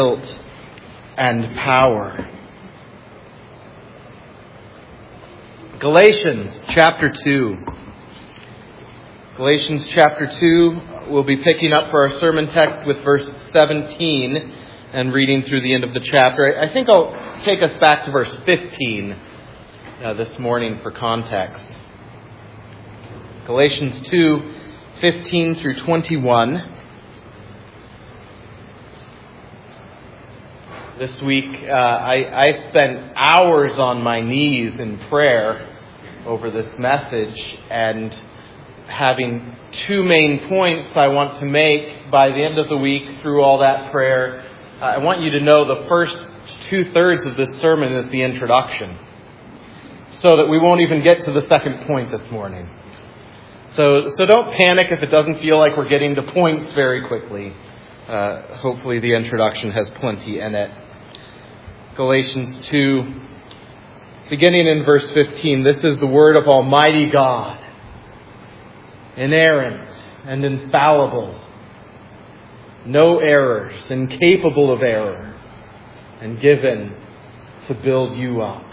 guilt and power. Galatians chapter 2. Galatians chapter 2, we'll be picking up for our sermon text with verse 17 and reading through the end of the chapter. I think I'll take us back to verse 15 this morning for context. Galatians 2, 15 through 21. This week, I spent hours on my knees in prayer over this message, and having two main points I want to make by the end of the week through all that prayer. I want you to know the first 2/3 of this sermon is the introduction, so that we won't even get to the second point this morning. So don't panic if it doesn't feel like we're getting to points very quickly. Hopefully the introduction has plenty in it. Galatians 2, beginning in verse 15, this is the word of Almighty God, inerrant and infallible, no errors, incapable of error, and given to build you up.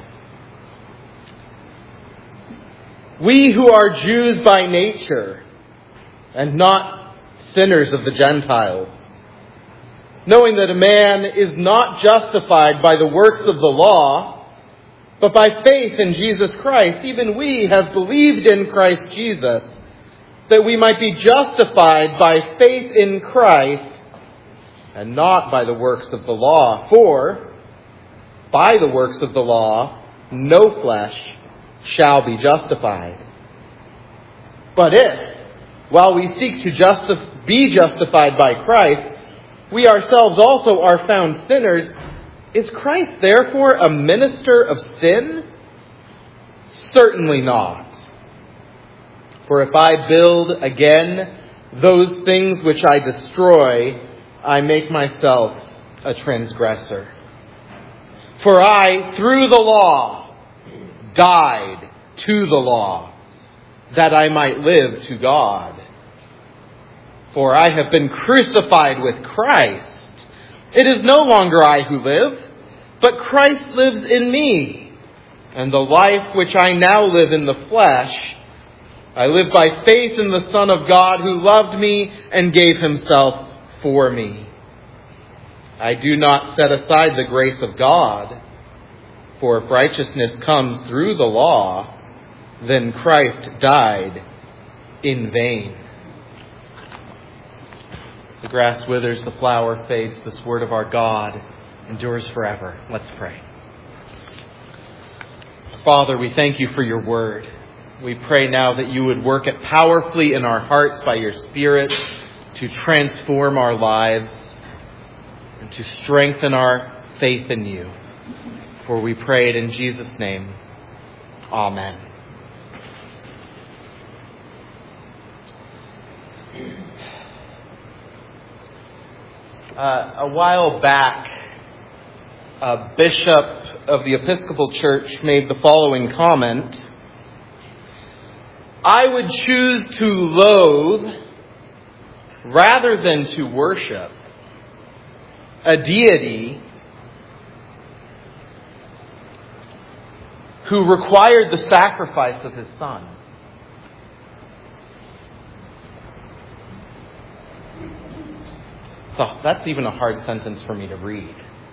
We who are Jews by nature and not sinners of the Gentiles, knowing that a man is not justified by the works of the law, but by faith in Jesus Christ, even we have believed in Christ Jesus, that we might be justified by faith in Christ and not by the works of the law. For by the works of the law, no flesh shall be justified. But if, while we seek to be justified by Christ, we ourselves also are found sinners, is Christ therefore a minister of sin? Certainly not. For if I build again those things which I destroy, I make myself a transgressor. For I, through the law, died to the law, that I might live to God. For I have been crucified with Christ. It is no longer I who live, but Christ lives in me. And the life which I now live in the flesh, I live by faith in the Son of God who loved me and gave himself for me. I do not set aside the grace of God, for if righteousness comes through the law, then Christ died in vain. The grass withers, the flower fades. This word of our God endures forever. Let's pray. Father, we thank you for your word. We pray now that you would work it powerfully in our hearts by your Spirit to transform our lives and to strengthen our faith in you. For we pray it in Jesus' name. Amen. A while back, a bishop of the Episcopal Church made the following comment: I would choose to loathe, rather than to worship, a deity who required the sacrifice of his Son. So that's even a hard sentence for me to read.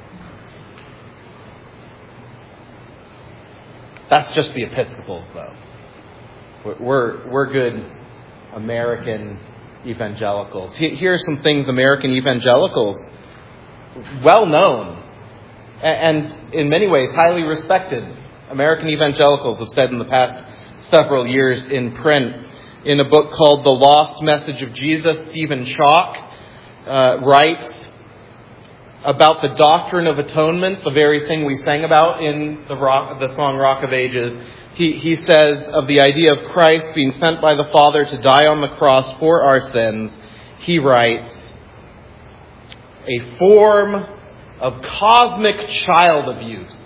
That's just the Episcopals, though. We're good American evangelicals. Here are some things American evangelicals, well known, and in many ways highly respected American evangelicals have said in the past several years in print. In a book called The Lost Message of Jesus, Stephen Chalk writes about the doctrine of atonement, the very thing we sang about in the song Rock of Ages. He says of the idea of Christ being sent by the Father to die on the cross for our sins, he writes, a form of cosmic child abuse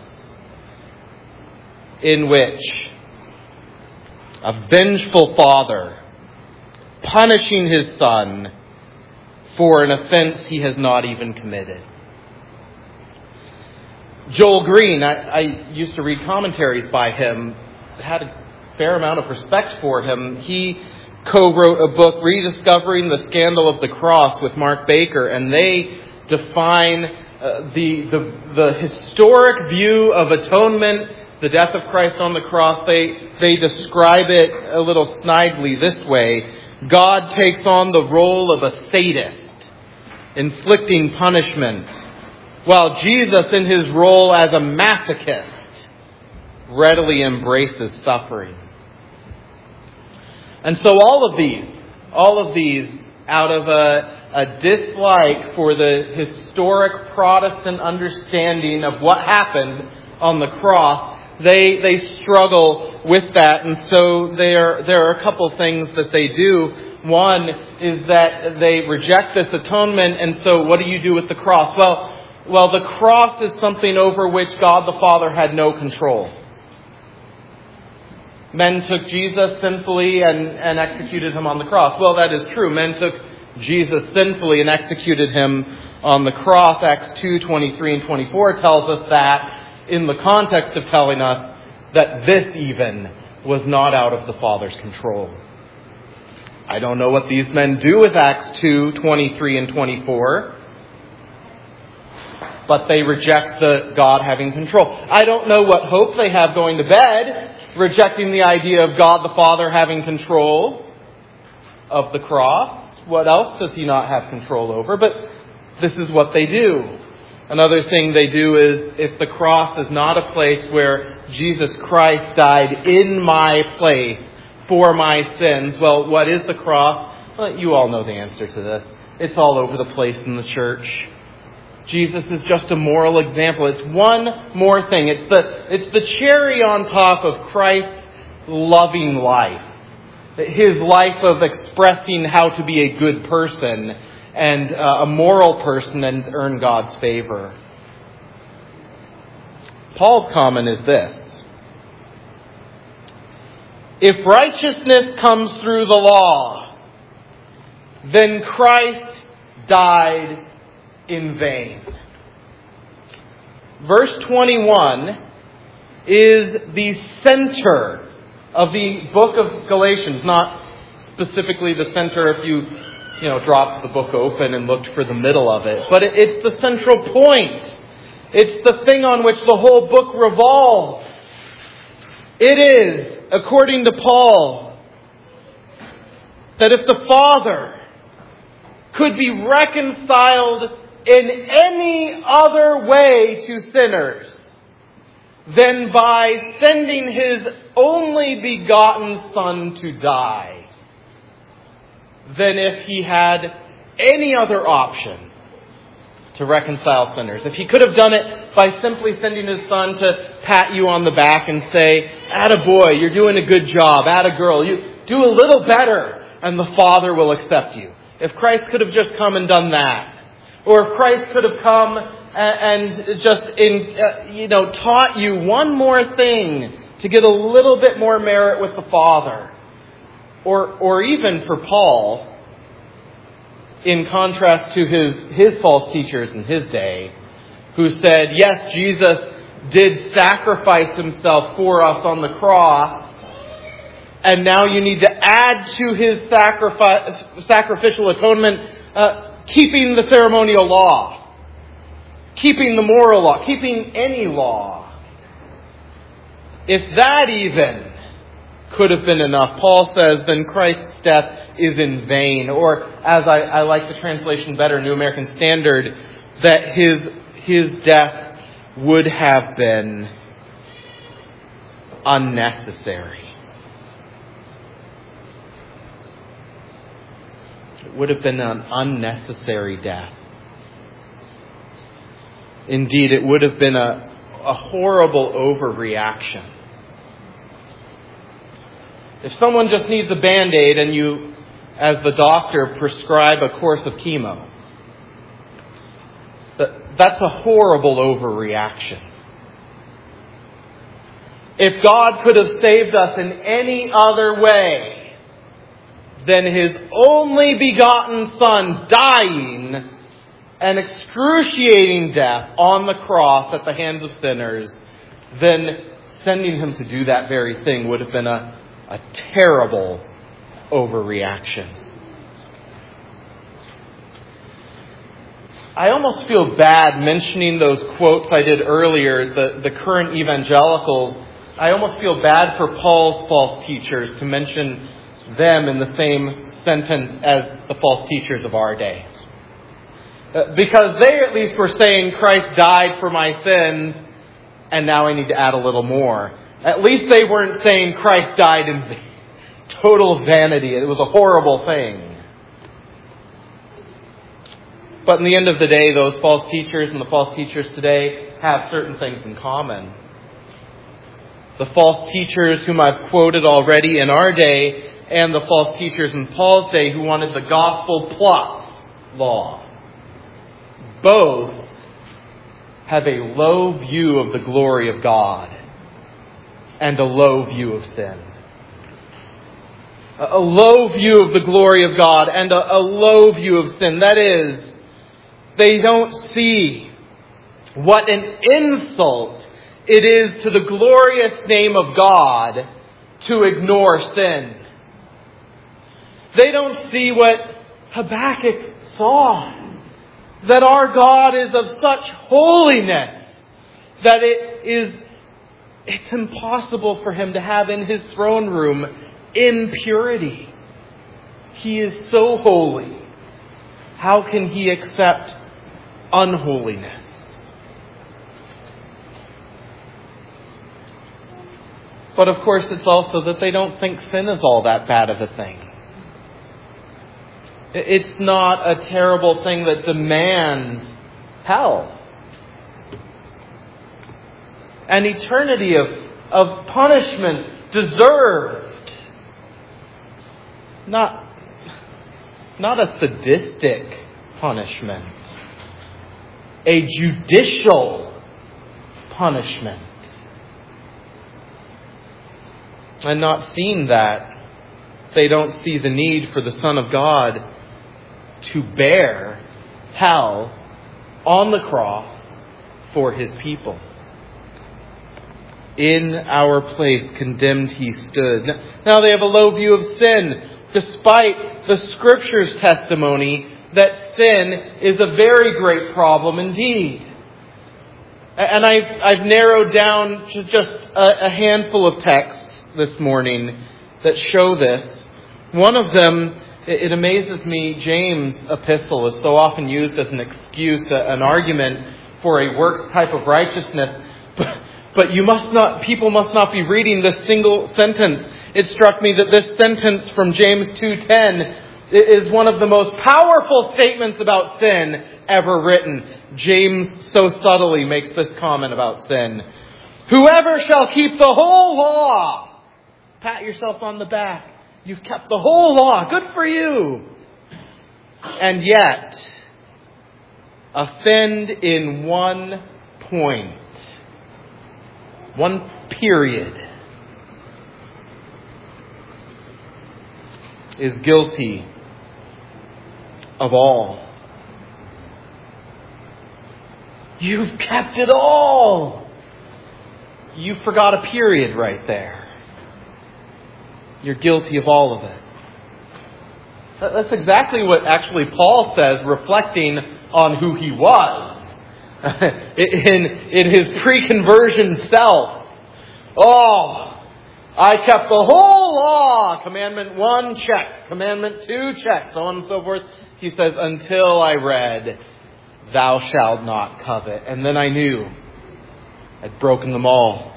in which a vengeful father punishing his son for an offense he has not even committed. Joel Green, I used to read commentaries by him, had a fair amount of respect for him. He co-wrote a book, Rediscovering the Scandal of the Cross, with Mark Baker, and they define the historic view of atonement, the death of Christ on the cross. They describe it a little snidely this way: God takes on the role of a sadist, inflicting punishment, while Jesus, in his role as a masochist, readily embraces suffering. And so all of these, out of a dislike for the historic Protestant understanding of what happened on the cross, they struggle with that. And so there are a couple things that they do. One is that they reject this atonement, and so what do you do with the cross? Well, the cross is something over which God the Father had no control. Men took Jesus sinfully and executed him on the cross. Well, that is true. Men took Jesus sinfully and executed him on the cross. Acts 2:23 and 24 tells us that in the context of telling us that this even was not out of the Father's control. I don't know what these men do with Acts 2:23 and 24, but they reject the God having control. I don't know what hope they have going to bed, rejecting the idea of God the Father having control of the cross. What else does he not have control over? But this is what they do. Another thing they do is, if the cross is not a place where Jesus Christ died in my place for my sins, well, what is the cross? Well, you all know the answer to this. It's all over the place in the church. Jesus is just a moral example. It's one more thing. It's the cherry on top of Christ's loving life. His life of expressing how to be a good person and a moral person and earn God's favor. Paul's comment is this: if righteousness comes through the law, then Christ died in vain. Verse 21 is the center of the book of Galatians. Not specifically the center if you dropped the book open and looked for the middle of it. But it's the central point. It's the thing on which the whole book revolves. It is, according to Paul, that if the Father could be reconciled in any other way to sinners than by sending his only begotten Son to die, than if he had any other option to reconcile sinners. If he could have done it by simply sending his Son to pat you on the back and say, "Attaboy, you're doing a good job. Attagirl, you do a little better and the Father will accept you." If Christ could have just come and done that, or if Christ could have come and just taught you one more thing to get a little bit more merit with the Father, or even for Paul, in contrast to his false teachers in his day, who said, yes, Jesus did sacrifice himself for us on the cross, and now you need to add to his sacrificial atonement keeping the ceremonial law, keeping the moral law, keeping any law. If that even could have been enough, Paul says, then Christ's death is in vain. Or, as I like the translation better, New American Standard, that his death would have been unnecessary. It would have been an unnecessary death. Indeed, it would have been a horrible overreaction. If someone just needs a Band-Aid and you, as the doctor, prescribe a course of chemo, that's a horrible overreaction. If God could have saved us in any other way than his only begotten Son dying an excruciating death on the cross at the hands of sinners, then sending him to do that very thing would have been a terrible overreaction. I almost feel bad mentioning those quotes I did earlier, the current evangelicals. I almost feel bad for Paul's false teachers to mention them in the same sentence as the false teachers of our day. Because they at least were saying Christ died for my sins, and now I need to add a little more. At least they weren't saying Christ died in total vanity. It was a horrible thing. But in the end of the day, those false teachers and the false teachers today have certain things in common. The false teachers whom I've quoted already in our day, and the false teachers in Paul's day who wanted the gospel plus law, both have a low view of the glory of God and a low view of sin. A low view of the glory of God and a low view of sin. That is, they don't see what an insult it is to the glorious name of God to ignore sin. They don't see what Habakkuk saw. That our God is of such holiness that it's impossible for him to have in his throne room impurity. He is so holy. How can he accept unholiness? But of course it's also that they don't think sin is all that bad of a thing. It's not a terrible thing that demands hell. An eternity of punishment deserved. Not a sadistic punishment. A judicial punishment. And not seeing that, they don't see the need for the Son of God to bear hell on the cross for his people. In our place condemned he stood. Now they have a low view of sin, despite the Scripture's testimony that sin is a very great problem indeed. And I've narrowed down to just a handful of texts this morning that show this. One of them, it amazes me, James' epistle is so often used as an excuse, an argument for a works type of righteousness. But people must not be reading this single sentence. It struck me that this sentence from James 2:10 is one of the most powerful statements about sin ever written. James so subtly makes this comment about sin. Whoever shall keep the whole law, pat yourself on the back. You've kept the whole law. Good for you. And yet, offend in one point, one period, is guilty of all. You've kept it all. You forgot a period right there. You're guilty of all of it. That's exactly what actually Paul says, reflecting on who he was in his pre-conversion self. Oh, I kept the whole law. Commandment 1, check. Commandment 2, check. So on and so forth. He says, until I read, thou shalt not covet. And then I knew I'd broken them all.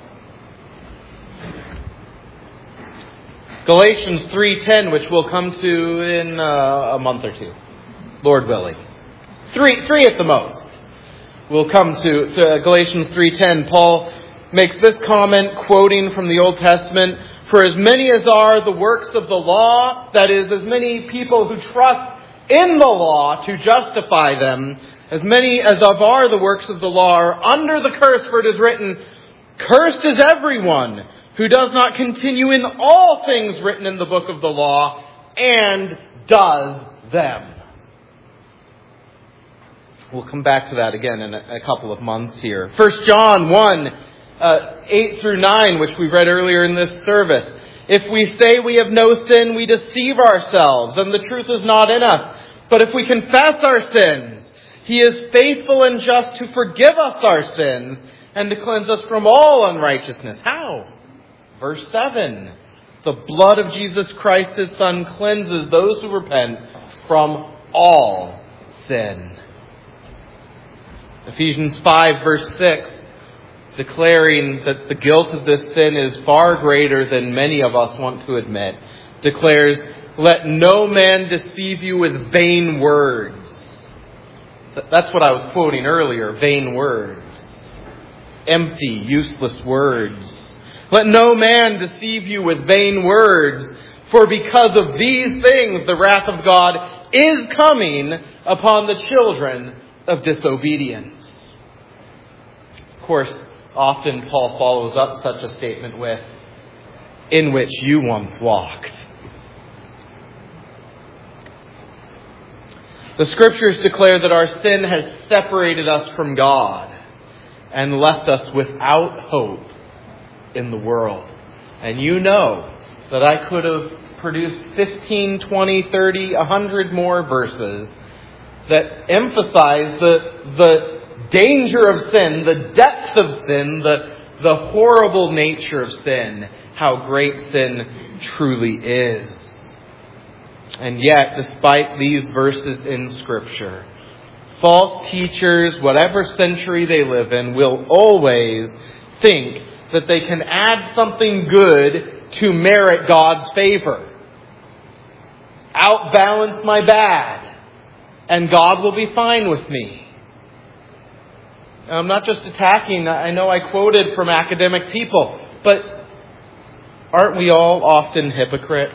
Galatians 3:10, which we'll come to in a month or two, Lord willing. Three at the most. We'll come to Galatians 3:10. Paul makes this comment, quoting from the Old Testament, for as many as are the works of the law, that is, as many people who trust in the law to justify them, as many as of are the works of the law are under the curse, for it is written, cursed is everyone who does not continue in all things written in the book of the law and does them. We'll come back to that again in a couple of months here. 1 John 1, 8 through 9, which we read earlier in this service. If we say we have no sin, we deceive ourselves, and the truth is not in us. But if we confess our sins, He is faithful and just to forgive us our sins and to cleanse us from all unrighteousness. How? Verse 7. The blood of Jesus Christ, His Son, cleanses those who repent from all sin. Ephesians 5, verse 6, declaring that the guilt of this sin is far greater than many of us want to admit, declares, "Let no man deceive you with vain words." That's what I was quoting earlier, vain words. Empty, useless words. "Let no man deceive you with vain words, for because of these things the wrath of God is coming upon the children of disobedience." Of course, often Paul follows up such a statement with, "in which you once walked." The Scriptures declare that our sin has separated us from God and left us without hope in the world. And you know that I could have produced 15, 20, 30, 100 more verses that emphasize the danger of sin, the depth of sin, the horrible nature of sin, how great sin truly is. And yet, despite these verses in Scripture, false teachers, whatever century they live in, will always think that they can add something good to merit God's favor. Outbalance my bad, and God will be fine with me. I'm not just attacking, I know I quoted from academic people, but aren't we all often hypocrites?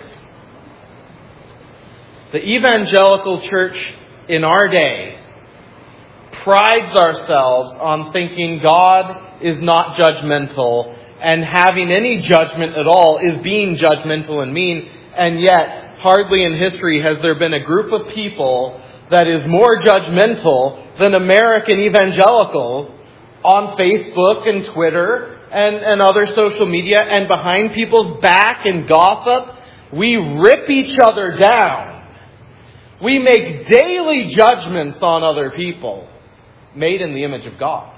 The evangelical church in our day prides ourselves on thinking God is not judgmental, and having any judgment at all is being judgmental and mean, and yet hardly in history has there been a group of people that is more judgmental than American evangelicals on Facebook and Twitter and other social media, and behind people's back and gossip. We rip each other down. We make daily judgments on other people made in the image of God.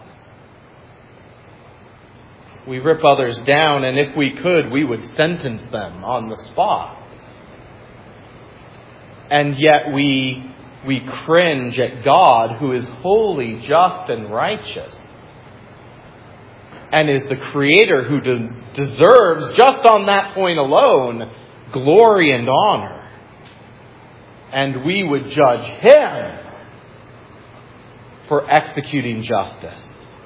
We rip others down, and if we could, we would sentence them on the spot. And yet we cringe at God, who is holy, just, and righteous, and is the Creator who deserves, just on that point alone, glory and honor. And we would judge Him for executing justice.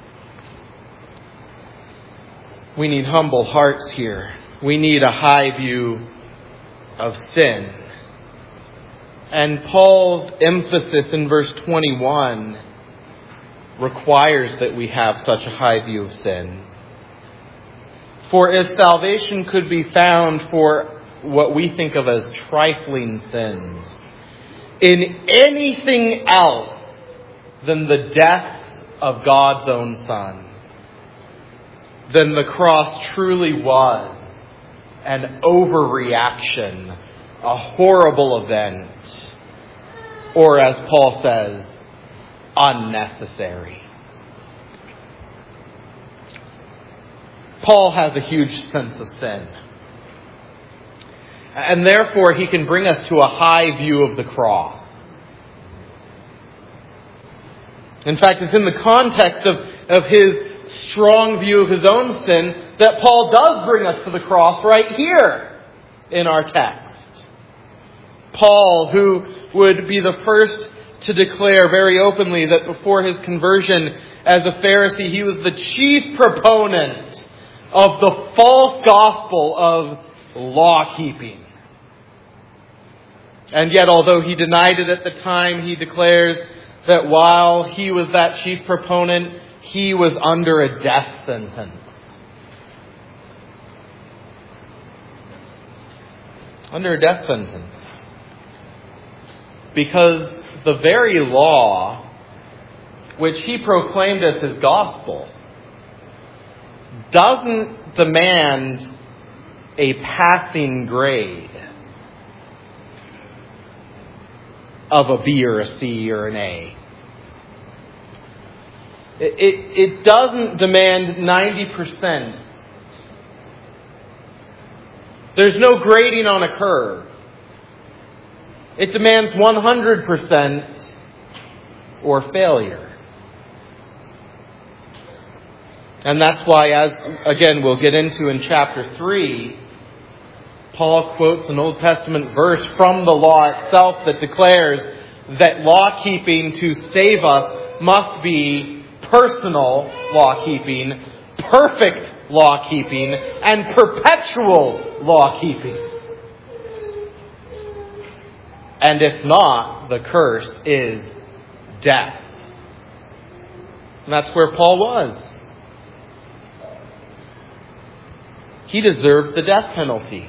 We need humble hearts here. We need a high view of sin. And Paul's emphasis in verse 21 requires that we have such a high view of sin. For if salvation could be found for what we think of as trifling sins in anything else than the death of God's own Son, then the cross truly was an overreaction, a horrible event, or as Paul says, unnecessary. Paul has a huge sense of sin. And therefore, he can bring us to a high view of the cross. In fact, it's in the context of his strong view of his own sin that Paul does bring us to the cross right here in our text. Paul, who would be the first to declare very openly that before his conversion as a Pharisee, he was the chief proponent of the false gospel of law-keeping. And yet, although he denied it at the time, he declares that while he was that chief proponent, he was under a death sentence. Under a death sentence. Because the very law which he proclaimed as his gospel, doesn't demand a passing grade of a B or a C or an A. It doesn't demand 90%. There's no grading on a curve. It demands 100% or failure. And that's why, as again we'll get into in chapter 3, Paul quotes an Old Testament verse from the law itself that declares that law-keeping to save us must be personal law-keeping, perfect law-keeping, and perpetual law-keeping. And if not, the curse is death. And that's where Paul was. He deserved the death penalty.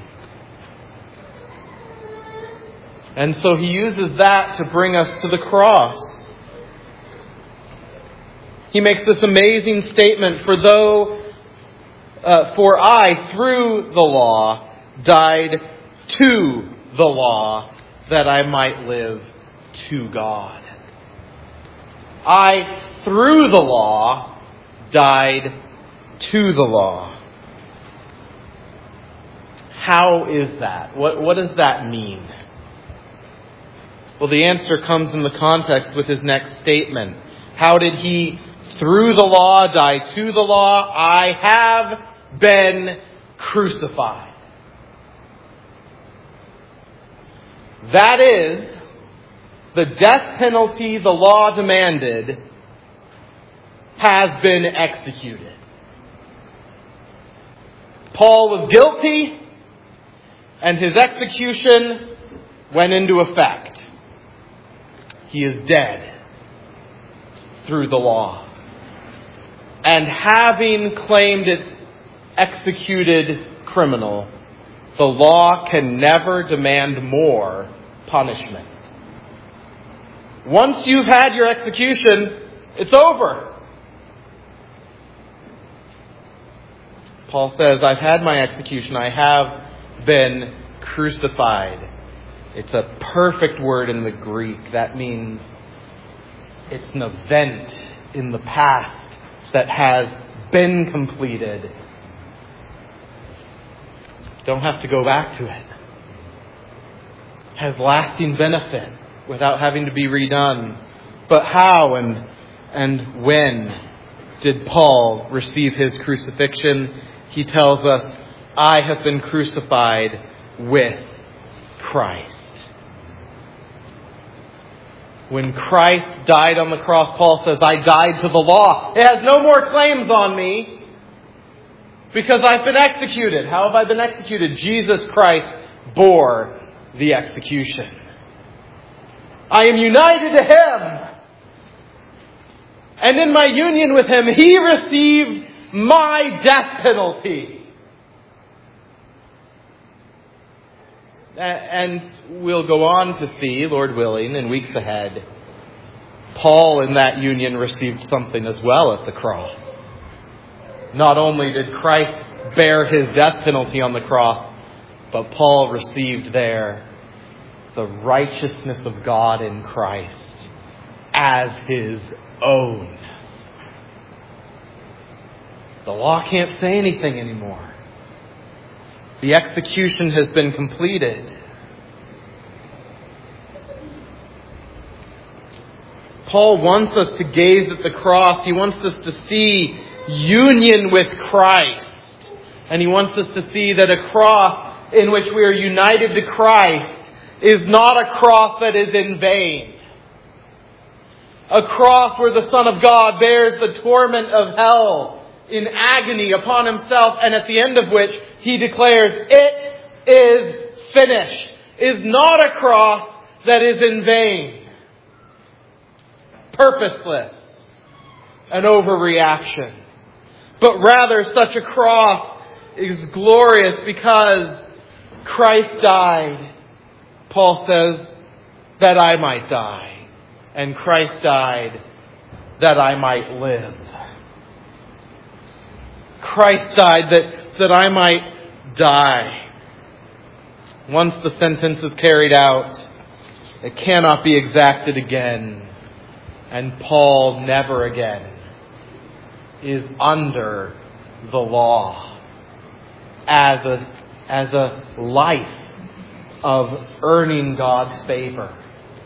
And so he uses that to bring us to the cross. He makes this amazing statement, for I, through the law, died to the law, that I might live to God. I, through the law, died to the law. How is that? What does that mean? Well, the answer comes in the context with his next statement. How did he, through the law, die to the law? I have been crucified. That is, the death penalty the law demanded has been executed. Paul was guilty, and his execution went into effect. He is dead through the law. And having claimed its executed criminal, the law can never demand more punishment. Once you've had your execution, it's over. Paul says, I've had my execution. I have been crucified. It's a perfect word in the Greek. That means it's an event in the past that has been completed. Don't have to go back to it. Has lasting benefit without having to be redone. But how and when did Paul receive his crucifixion? He tells us, I have been crucified with Christ. When Christ died on the cross, Paul says, I died to the law. It has no more claims on me because I've been executed. How have I been executed? Jesus Christ bore the execution. I am united to Him. And in my union with Him, He received my death penalty. And we'll go on to see, Lord willing, in weeks ahead, Paul in that union received something as well at the cross. Not only did Christ bear His death penalty on the cross, but Paul received there the righteousness of God in Christ as his own. The law can't say anything anymore. The execution has been completed. Paul wants us to gaze at the cross. He wants us to see union with Christ. And he wants us to see that a cross in which we are united to Christ is not a cross that is in vain. A cross where the Son of God bears the torment of hell in agony upon Himself, and at the end of which He declares, it is finished, is not a cross that is in vain, purposeless, an overreaction. But rather, such a cross is glorious because Christ died, Paul says, that I might die. And Christ died that I might live. Christ died that I might die. Once the sentence is carried out, it cannot be exacted again. And Paul never again is under the law as a life of earning God's favor.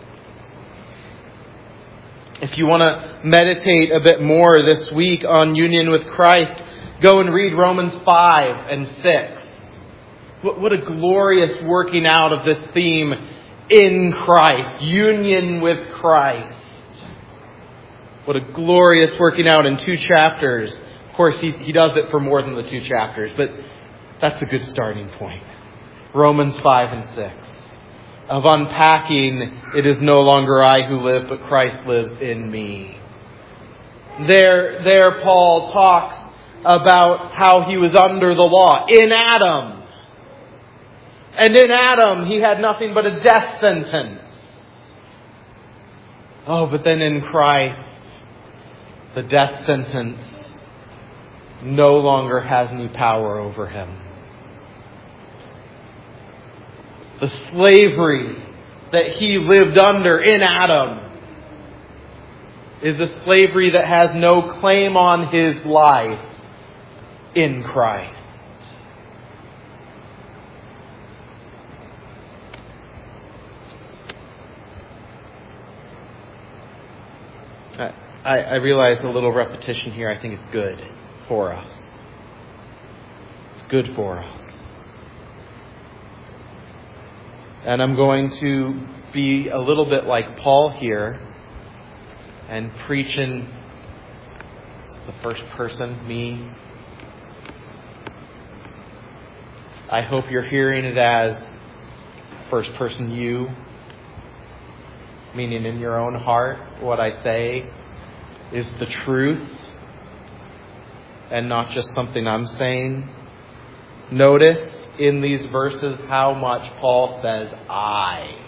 If you want to meditate a bit more this week on union with Christ, go and read Romans 5 and 6. What a glorious working out of this theme in Christ, union with Christ. What a glorious working out in 2 chapters. Of course, he does it for more than the 2 chapters, but that's a good starting point. Romans 5 and 6. Of unpacking, it is no longer I who live, but Christ lives in me. There Paul talks about how he was under the law in Adam. And in Adam, he had nothing but a death sentence. Oh, but then in Christ, the death sentence no longer has any power over him. The slavery that he lived under in Adam is a slavery that has no claim on his life in Christ. I realize a little repetition here. I think it's good for us. It's good for us. And I'm going to be a little bit like Paul here and preach in the first person, me. I hope you're hearing it as first person you, meaning in your own heart, what I say is the truth and not just something I'm saying. Notice in these verses how much Paul says I.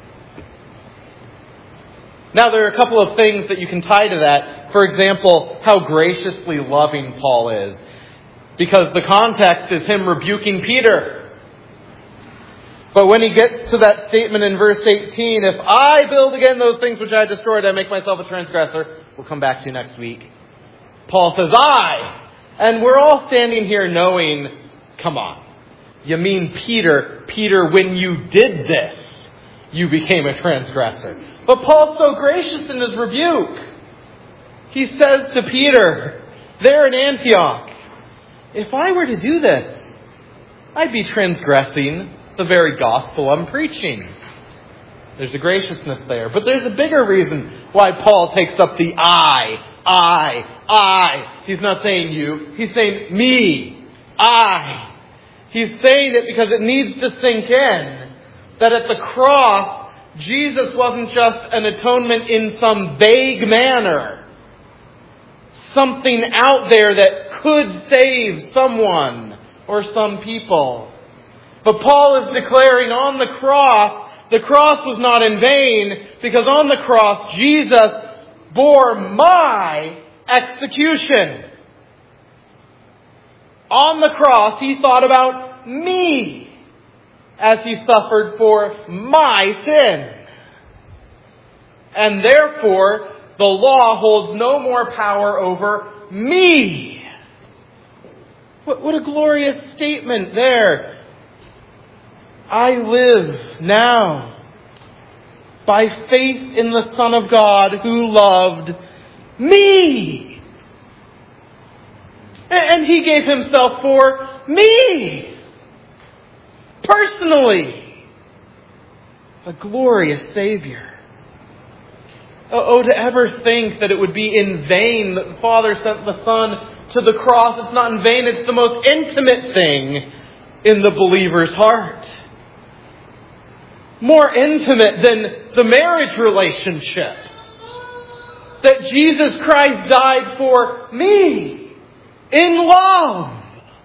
Now there are a couple of things that you can tie to that. For example, how graciously loving Paul is. Because the context is him rebuking Peter. But when he gets to that statement in verse 18, if I build again those things which I destroyed, I make myself a transgressor. We'll come back to next week. Paul says, I. And we're all standing here knowing, come on. You mean Peter, when you did this, you became a transgressor. But Paul's so gracious in his rebuke. He says to Peter, there in Antioch, if I were to do this, I'd be transgressing the very gospel I'm preaching. There's a graciousness there. But there's a bigger reason why Paul takes up the I. He's not saying you. He's saying me. I. He's saying it because it needs to sink in that at the cross, Jesus wasn't just an atonement in some vague manner. Something out there that could save someone or some people. But Paul is declaring on the cross was not in vain because on the cross, Jesus bore my execution. On the cross, he thought about me as he suffered for my sin. And therefore, the law holds no more power over me. What a glorious statement there. I live now by faith in the Son of God who loved me. And he gave himself for me. Personally. A glorious Savior. Oh, to ever think that it would be in vain that the Father sent the Son to the cross. It's not in vain. It's the most intimate thing in the believer's heart. More intimate than the marriage relationship. That Jesus Christ died for me in love.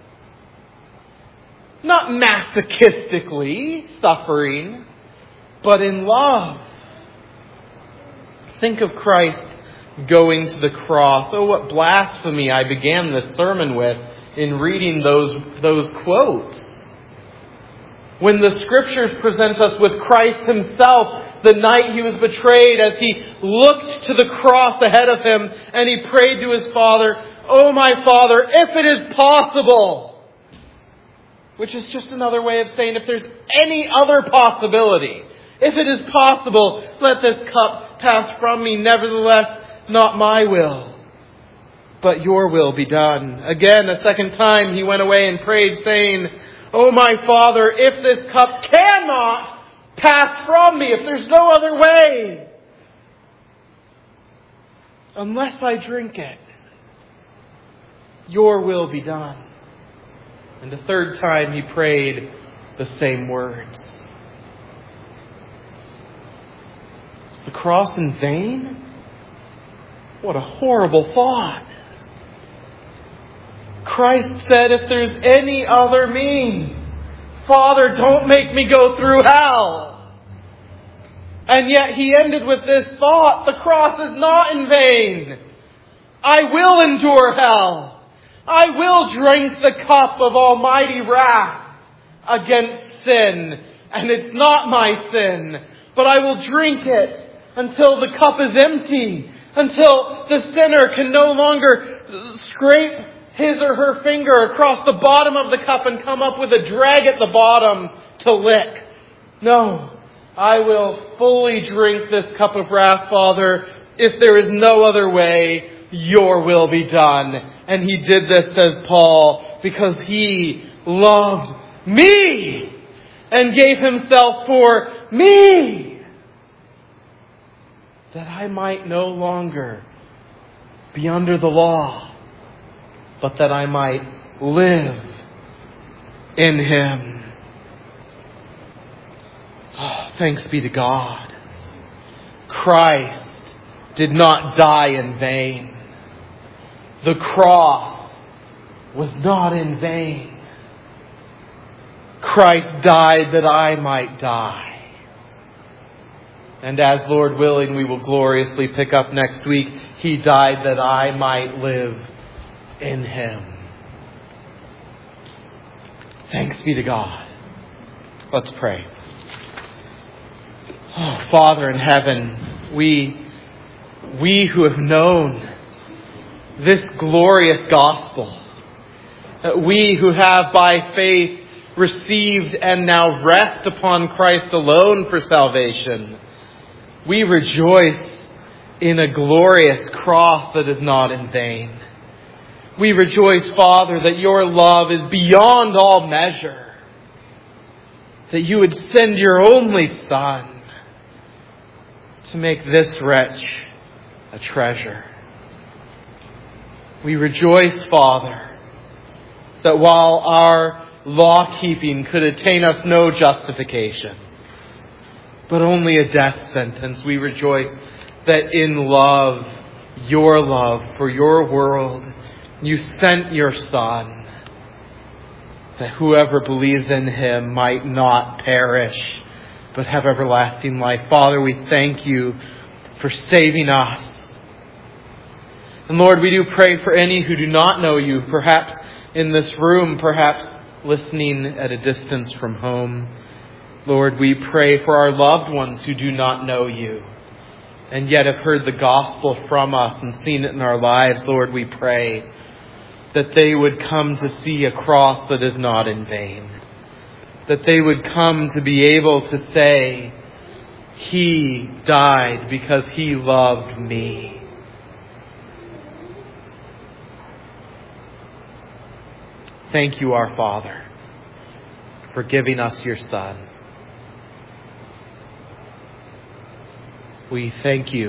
Not masochistically suffering, but in love. Think of Christ going to the cross. Oh, what blasphemy I began this sermon with in reading those quotes. When the Scriptures present us with Christ Himself, the night He was betrayed, as He looked to the cross ahead of Him and He prayed to His Father, "Oh, my Father, if it is possible," which is just another way of saying if there's any other possibility, if it is possible, let this cup pass from me. Nevertheless, not my will, but your will be done. Again, a second time He went away and prayed, saying, "Oh, my Father, if this cup cannot pass from me, if there's no other way, unless I drink it, your will be done." And the third time He prayed the same words. Is the cross in vain? What a horrible thought. Christ said, if there's any other means, Father, don't make me go through hell. And yet He ended with this thought, the cross is not in vain. I will endure hell. I will drink the cup of almighty wrath against sin. And it's not my sin, but I will drink it until the cup is empty, until the sinner can no longer scrape his or her finger across the bottom of the cup and come up with a drag at the bottom to lick. No, I will fully drink this cup of wrath, Father. If there is no other way, your will be done. And He did this, says Paul, because He loved me and gave Himself for me, that I might no longer be under the law, but that I might live in Him. Oh, thanks be to God. Christ did not die in vain. The cross was not in vain. Christ died that I might die. And as Lord willing, we will gloriously pick up next week, He died that I might live in Him. Thanks be to God. Let's pray. Oh, Father in heaven, we who have known this glorious gospel, we who have by faith received and now rest upon Christ alone for salvation, we rejoice in a glorious cross that is not in vain. We rejoice, Father, that your love is beyond all measure, that you would send your only Son to make this wretch a treasure. We rejoice, Father, that while our law-keeping could attain us no justification, but only a death sentence, we rejoice that in love, your love for your world, you sent your Son, that whoever believes in Him might not perish, but have everlasting life. Father, we thank you for saving us. And Lord, we do pray for any who do not know you, perhaps in this room, perhaps listening at a distance from home. Lord, we pray for our loved ones who do not know you, and yet have heard the gospel from us and seen it in our lives. Lord, we pray that they would come to see a cross that is not in vain. That they would come to be able to say, He died because He loved me. Thank you, our Father, for giving us your Son. We thank you